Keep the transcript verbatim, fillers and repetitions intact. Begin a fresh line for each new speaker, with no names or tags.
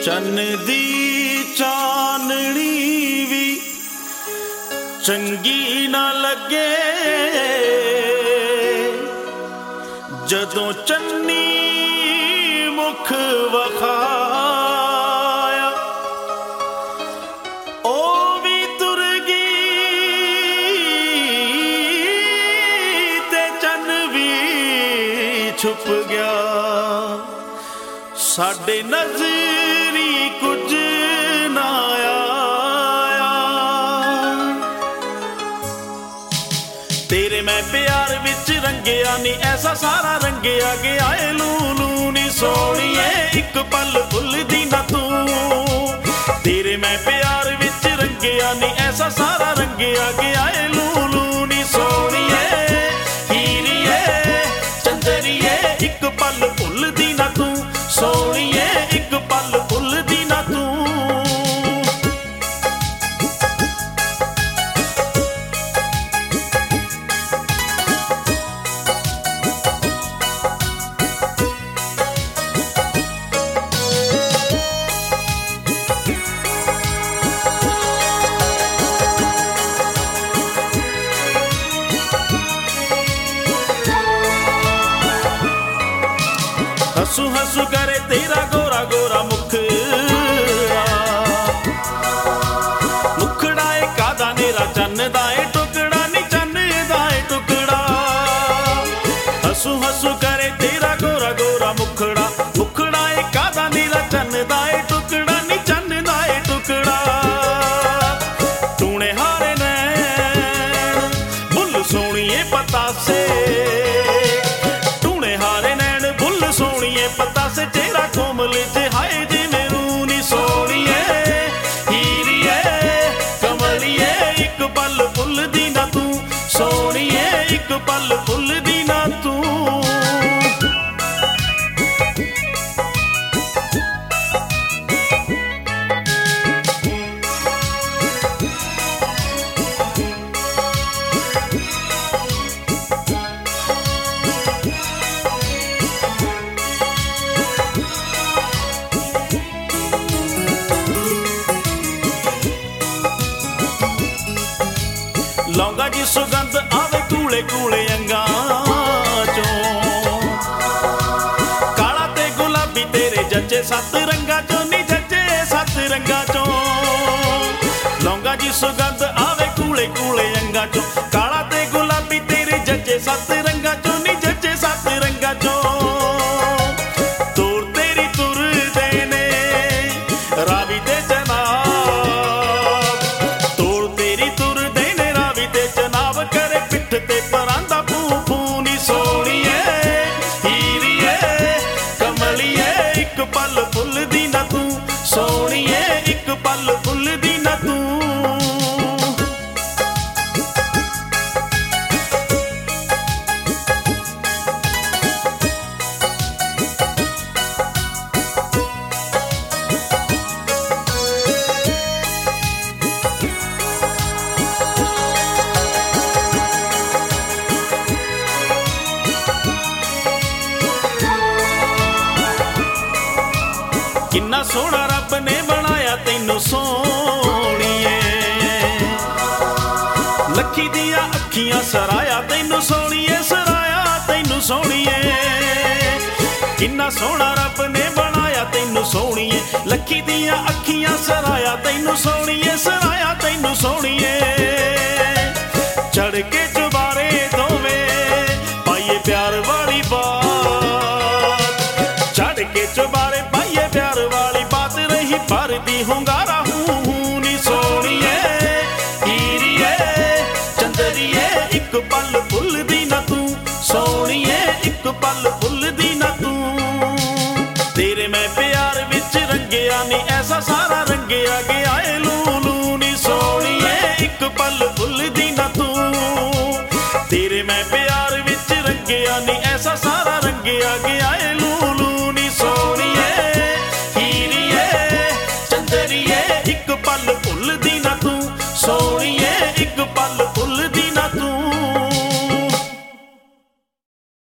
ਚੰਨ ਦੀ ਚਾਨਣੀ ਵੀ ਚੰਗੀ ਨਾ ਲੱਗੇ ਜਦੋਂ ਚੰਨੀ ਮੁਖ ਵਖਾਇਆ। ਉਹ ਵੀ ਤੁਰ ਗਈ ਤੇ ਚੰਨ ਵੀ ਛੁਪ ਗਿਆ। ਸਾਡੇ ਨਜ਼ਰੀ ਕੁਝ ਨਾ ਆਇਆ। ਤੇਰੇ ਮੈਂ ਪਿਆਰ ਵਿੱਚ ਰੰਗਿਆ ਨੀ ਐਸਾ ਸਾਰਾ ਰੰਗਿਆ ਗਿਆ ਏ ਲੂਲੂ ਨੀ ਸੋਹਣੀਏ ਇੱਕ ਪਲ ਭੁੱਲਦੀ ਨਾ ਤੂੰ। ਤੇਰੇ ਮੈਂ ਪਿਆਰ ਵਿੱਚ ਰੰਗਿਆ ਨੀ ਐਸਾ ਸਾਰਾ ਰੰਗਿਆ ਗਿਆ ਏ ਲੂਲੂ ਨੀ ਸੋਹਣੀਏ ਹੀਰੀਏ ਚੰਦਰੀਏ ਇੱਕ ਪਲ ਭੁੱਲਦੀ ਨਾ ਤੂੰ। ਸੋਹਣੀਏ ਇੱਕ ਪਲ ਭੁੱਲਦੀ ਨਾ ਤੂੰ। ਹਸੂ ਹਸੂ ਕਰੇ ਤੇਰਾ ਗੋਰਾ ਗੋਰਾ ਮੁਖੜਾ। ਮੁਖੜਾ ਏ ਕਾਦਾ ਨੇਰਾ ਚੰਨ ਦਾ ਏ ਟੁਕੜਾ ਨੀ ਚੰਨ ਦਾ ਏ ਟੁਕੜਾ। ਹਸੂ ਹਸੂ ਕਰੇ ਤੇਰਾ ਗੋਰਾ ਗੋਰਾ ਮੁਖੜਾ। ਮੁਖੜਾ ਏ ਕਾਦਾ ਨੇਰਾ ਚੰਨ ਦਾ ਏ ਟੁਕੜਾ ਨੀ ਚੰਨ ਦਾ ਏ ਟੁਕੜਾ। ਟੂਣੇ ਹਾਰੇ ਨੈਣ ਬੁੱਲ ਸੋਹਣੀਏ ਪਤਾਸੇ। ਸੋਹਣੀਏ ਪਤਾਸੇ ਚਿਹਰਾ ਕੋਮਲ ਜਿਹਾਏ ਜਿਵੇਂ ਰੂ ਨੀ ਸੋਹਣੀਏ ਹੀਰੀਏ ਕਮਲੀਏ ਇੱਕ ਪਲ ਭੁੱਲਦੀ ਨਾ ਤੂੰ। ਸੋਹਣੀਏ ਇੱਕ ਪਲ ਭੁੱਲਦੀ ਨਾ ਤੂੰ। ਲੌਂਗਾ ਦੀ ਸੁਗੰਧ ਆਵੇ ਕੂਲੇ ਕੂਲੇ ਅੰਗਾਂ ਚੋਂ। ਕਾਲਾ ਤੇ ਗੁਲਾਬੀ ਤੇਰੇ ਜੱਜੇ ਸੱਤ ਰੰਗਾਂ ਚੋਂ ਨੀ ਜੱਜੇ ਸੱਤ ਰੰਗਾਂ ਚੋਂ। ਲੌਂਗਾ ਦੀ ਸੁਗੰਧ ਆਵੇ ਕੂਲੇ ਕੂਲੇ ਅੰਗਾਂ ਚੋਂ। ਕਾਲਾ ਤੇ ਗੁਲਾਬੀ ਤੇਰੇ ਜੱਜੇ ਸੱਤ ਰੰਗਾਂ ਚੋਂ ਨੀ ਜੱਜੇ ਸੱਤ ਰੰਗਾਂ ਚੋਂ। ਤੁਰ ਤੇਰੀ ਤੁਰਦੇ ਨੇ ਰਾਵੀ ਤੇ ਤੇ ਪਰਾਂਦਾ ਫੂ ਫੂ ਨੀ ਸੋਹਣੀਏ ਹੀਰੀਏ ਕਮਲੀਏ ਇੱਕ ਪਲ ਭੁੱਲਦੀ ਨਾ ਤੂੰ। ਸੋਹਣੀਏ ਇੱਕ ਪਲ ਭੁੱਲਦੀ ਨਾ ਤੂੰ। ਕਿੰਨਾ ਸੋਹਣਾ ਰੱਬ ਨੇ ਬਣਾਇਆ ਤੈਨੂੰ ਸੋਹਣੀਏ। ਲੱਖੀ ਦੀਆਂ ਅੱਖੀਆਂ ਸਰਾਇਆ ਤੈਨੂੰ ਸੋਹਣੀਏ ਸਰਾਇਆ ਤੈਨੂੰ ਸੋਹਣੀਏ। ਕਿੰਨਾ ਸੋਹਣਾ ਰੱਬ ਨੇ ਬਣਾਇਆ ਤੈਨੂੰ ਸੋਹਣੀਏ। ਲੱਖੀ ਦੀਆਂ ਅੱਖੀਆਂ ਸਰਾਇਆ ਤੈਨੂੰ ਸੋਹਣੀਏ ਸਰਾਇਆ ਤੈਨੂੰ ਸੋਹਣੀਏ। ਚੜ ਕੇ ਚੁਬਾਰੇ ਦੋਵੇਂ ਪਾਈਏ ਪਿਆਰ ਵਾਲੀ ਬਾਤ। ਚੜ ਕੇ ਚੁਬਾਰੇ ਪਾਈਏ ਪਿਆਰ ਵਾਲੀ ਬਾਤ ਰਹੀ ਭਰਦੀ ਹੁੰਗਾਰਾ ਹੂੰ ਹੂੰ ਨੀ ਸੋਹਣੀਏ ਹੀਰੀਏ ਚੰਦਰੀਏ ਇੱਕ ਪਲ ਭੁੱਲਦੀ ਨਾ ਤੂੰ। ਸੋਹਣੀਏ ਇੱਕ ਪਲ ਭੁੱਲਦੀ ਨਾ ਤੂੰ। ਤੇਰੇ ਮੈਂ ਪਿਆਰ ਵਿੱਚ ਰੰਗਿਆ ਨੀ ਐਸਾ ਸਾਰਾ ਰੰਗਿਆ ਗਿਆ ਏ ਲੂਲੂ ਨੀ ਸੋਹਣੀਏ ਇੱਕ ਪਲ ਭੁੱਲਦੀ ਨਾ ਤੂੰ। ਤੇਰੇ ਮੈਂ ਪਿਆਰ ਵਿੱਚ ਰੰਗਿਆ ਨੀ ਐਸਾ ਸਾਰਾ ਰੰਗਿਆ ਗਿਆ ਏ ਲੂਲੂ ਨੀ ਸੋਹਣੀਏ ਹੀਰੀਏ ਚੰਦਰੀਏ ਇੱਕ ਪਲ ਭੁੱਲਦੀ ਨਾ ਤੂੰ। ਸੋਹਣੀਏ ਇੱਕ ਪਲ